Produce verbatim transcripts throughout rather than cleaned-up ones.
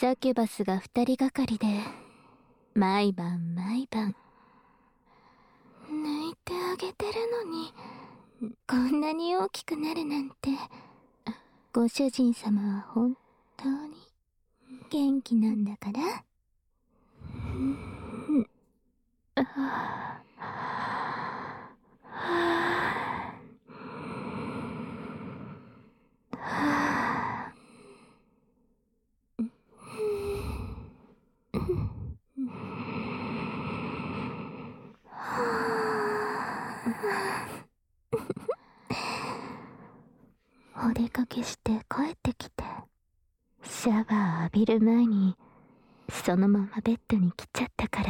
サキュバスが二人がかりで毎晩毎晩抜いてあげてるのにこんなに大きくなるなんて。ご主人様は本当に元気なんだから。お出かけして帰ってきてシャワー浴びる前にそのままベッドに来ちゃったから。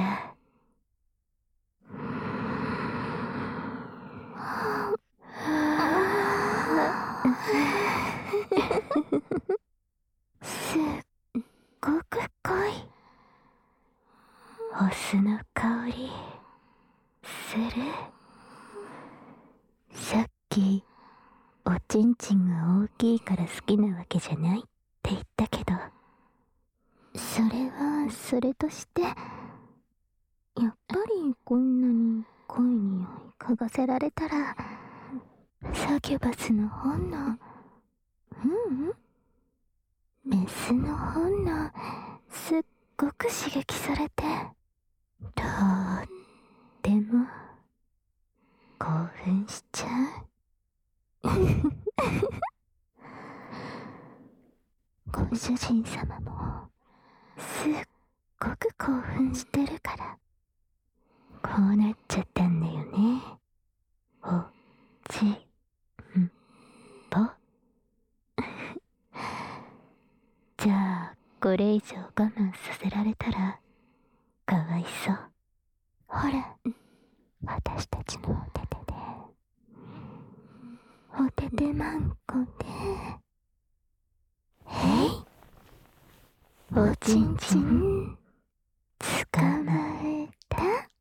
すっごく濃いお酢の香りする。さっきおちんちんが大きいから好きなわけじゃないって言ったけど、それはそれとしてやっぱりこんなに濃い匂い嗅がせられたらサキュバスの本能、うんメスの本能すっごく刺激されてとっても興奮しちゃう。ご主人様もすっごく興奮してるからこうなっちゃったんだよね。おちんぽじゃあこれ以上我慢させられたらかわいそう。ほら私たちのお手手でお手手まんこでへいおちんちん捕まえた。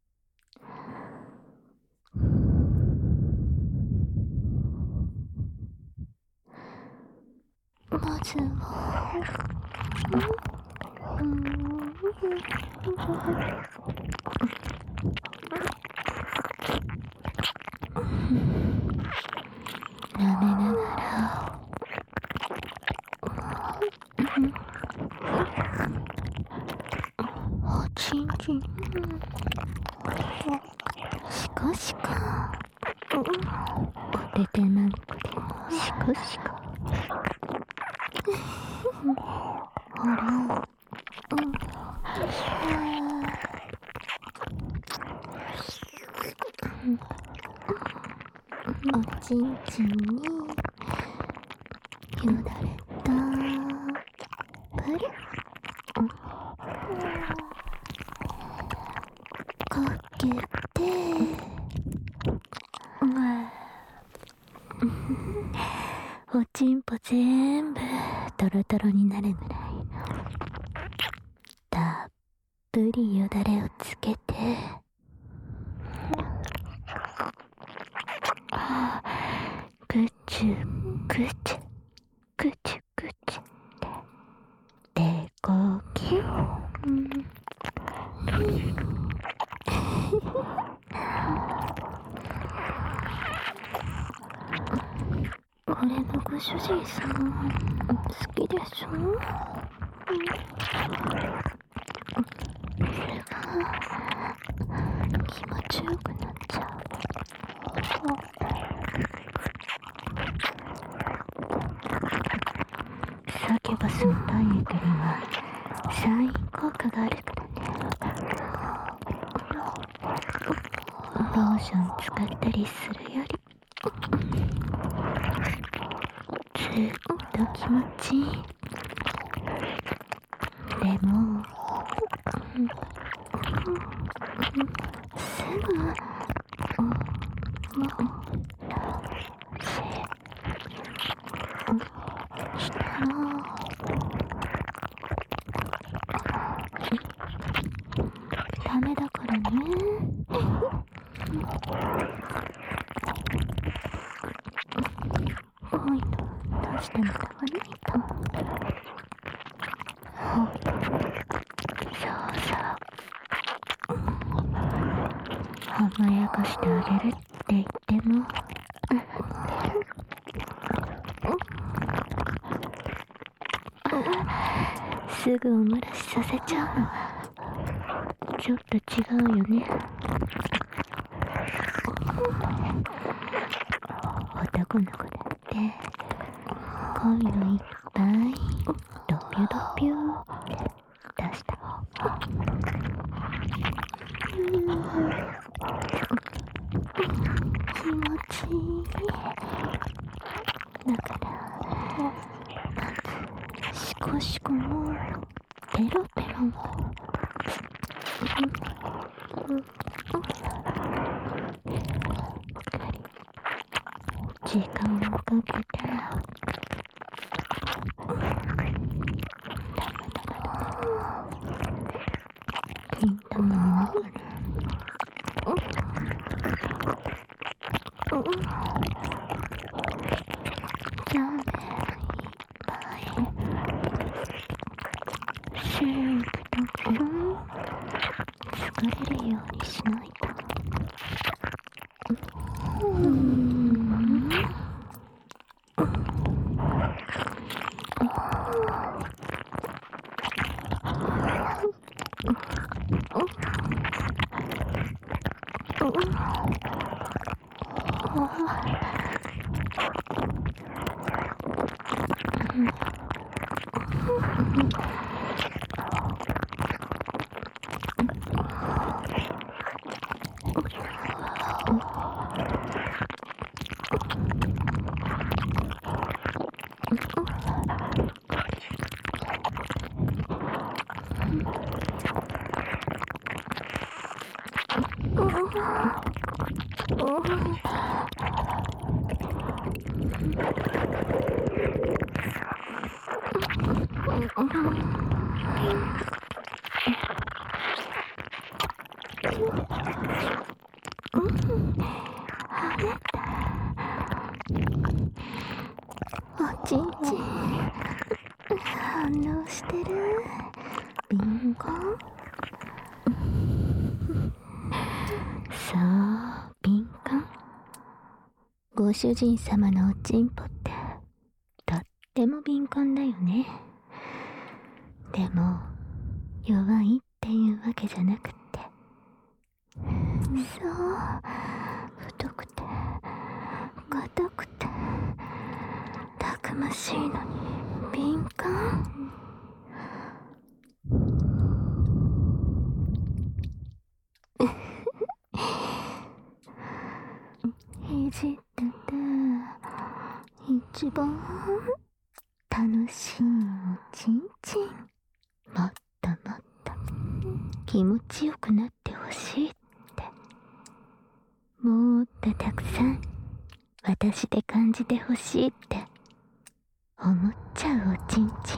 まずは舐めながらおちんちんシコシコお手手まんこでシコシコほらおちんちんによだれたっぷりかけておちんぽ全部トロトロになるぐらいたっぷりよだれをつけてぐちゅぐちゅぐちゅぐちゅってでこきゅこれもご主人様好きでしょ。それが気持ちよくなっちゃう。サキュバスの体液には産院効果があるからね。ローション使ったりするよりずっと気持ちいい。でもすぐおもししたらダメだからね。こういうの出してもらわないと。 甘やかしてあげるって言ってもすぐお漏らしさせちゃうの。ちょっと違うよね。男の子だって恋のいっぱいドピュドピュ出した気持ちいい。だからまずシコシコもペロペロも時間をかけて金玉の中にじゃあね、いっぱいシェイクとか疲れるようにしないと。うーんおちんちん反応してる。ビンゴそう敏感。ご主人様のおちんぽってとっても敏感だよね。でも弱いっていうわけじゃなくって、そう太くて硬くてたくましいのに敏感。いじってて一番楽しいおちんちん、もっともっと気持ちよくなってほしいって、もっとたくさん私で感じてほしいって思っちゃうおちんちん。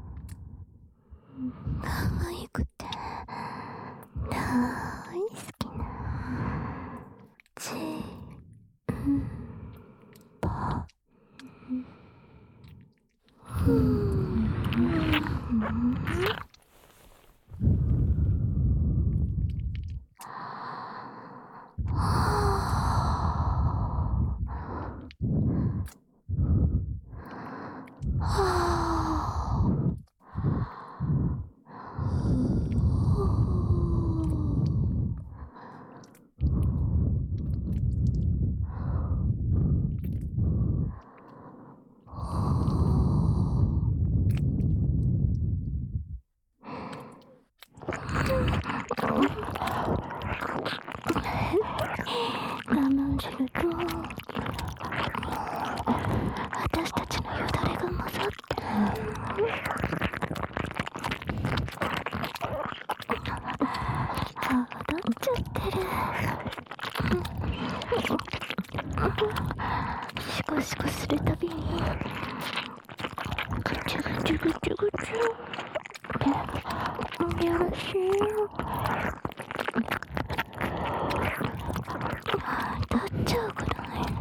可愛くて大好きなちんぽ。我慢すると私たちのよだれが混ざって歯が立っちゃってる。シコシコするたびにぐちゅぐちゅぐちゅぐちゅってよろしいよ。立っちゃうくらい。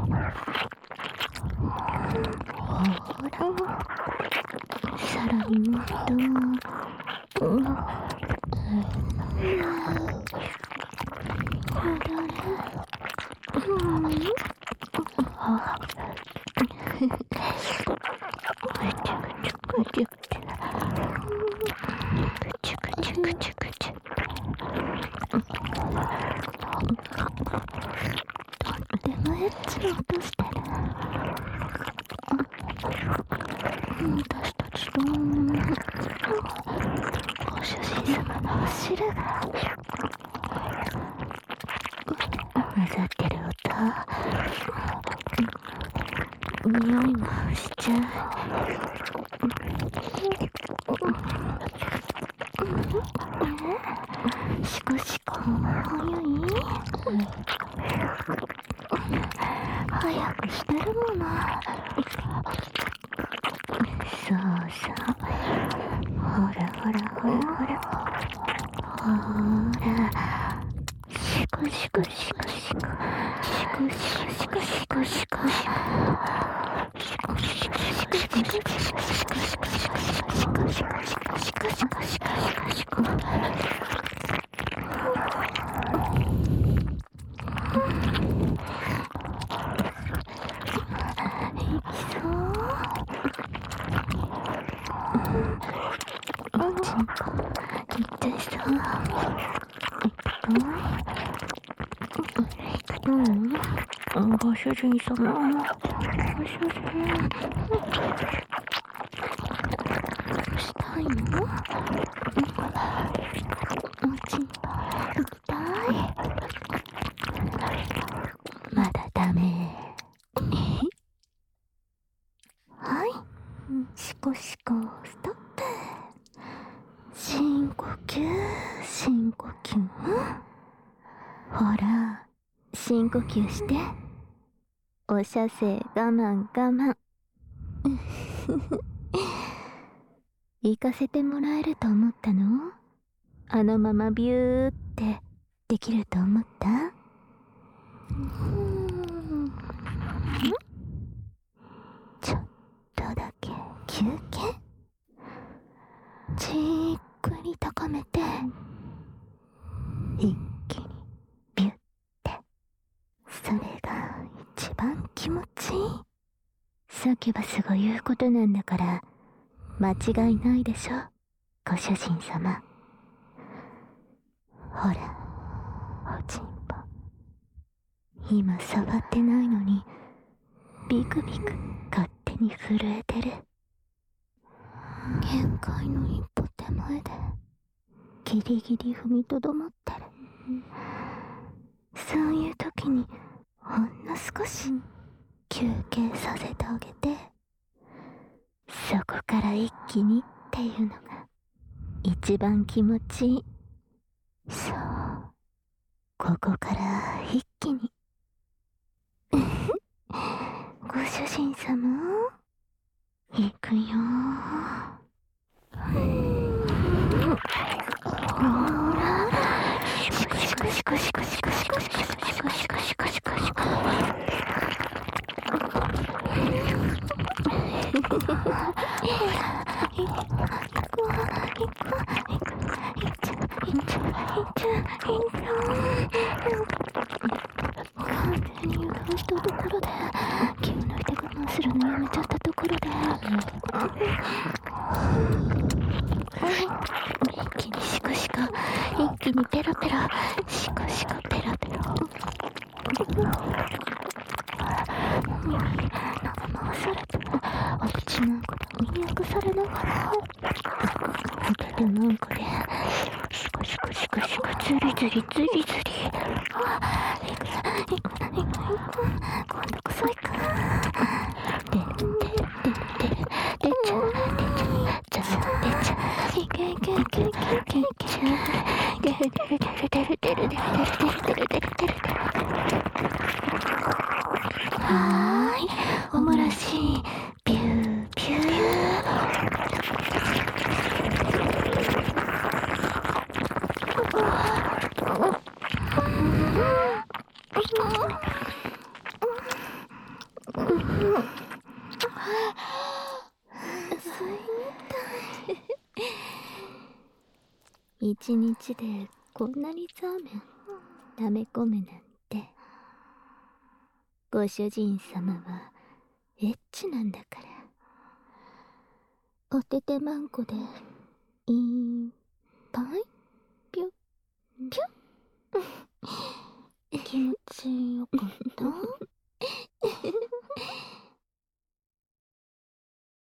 ほらさらにもっとうんよだれぐちゅぐちゅぐちゅぐちゅぐちゅぐちゅ。とってもエッチな音してる。私たちとご主人様のお汁が混ざってる音、匂いもしちゃう。シコシコ早い？早くしてるもの。そうそう。ほらほらほらほら。ほら。シコシコシコシコ。シコシコシコシコシコ。シコシコシコシコシコシコシコシコシコシコシコシコシコシコシコシコシコ。ご主人様、ご主人、したいの？おちんぽ痛い？まだダメ。はい、シコシコストップ。深呼吸、深呼吸。ほら、深呼吸して。お射精我慢我慢。行かせてもらえると思ったの？あのままビューってできると思った？ちょっとだけ休憩。じっくり高めて一気にビュッて。それが一番気持ちいい。サキュバスが言うことなんだから間違いないでしょ、ご主人様。ほら、おちんぽ、今触ってないのにビクビク勝手に震えてる。限界の一歩手前でギリギリ踏みとどまってる。そういう時にほんの少し休憩させてあげて、そこから一気にっていうのが一番気持ちいい。そう、ここから一気に。ご主人様、行くよ。ほら、シコシコシコシコシコシコシコシコシコシコシコシコシコ。完全に油断したところで、気を抜いて我慢するのやめちゃったところで、一気にシコシコ、一気にペロペロ、シコシコペロペロ。耳投げ回されて、お口なんかで耳焼かされながら、ホテルなんかでシコシコシコシコ、ズリズリズリズリ。あ、いくいくいくいく、今度こそいく。でででででちゃでちゃでちゃ、いけいけいけいけいけいけ。でるでるでるでるでるでるでるでるでるでるでる。はーい、おもらしいビュービュー。一日でこんなにザーメン溜め込むなんて。ご主人様はエッチなんだから。 おててまんこでいい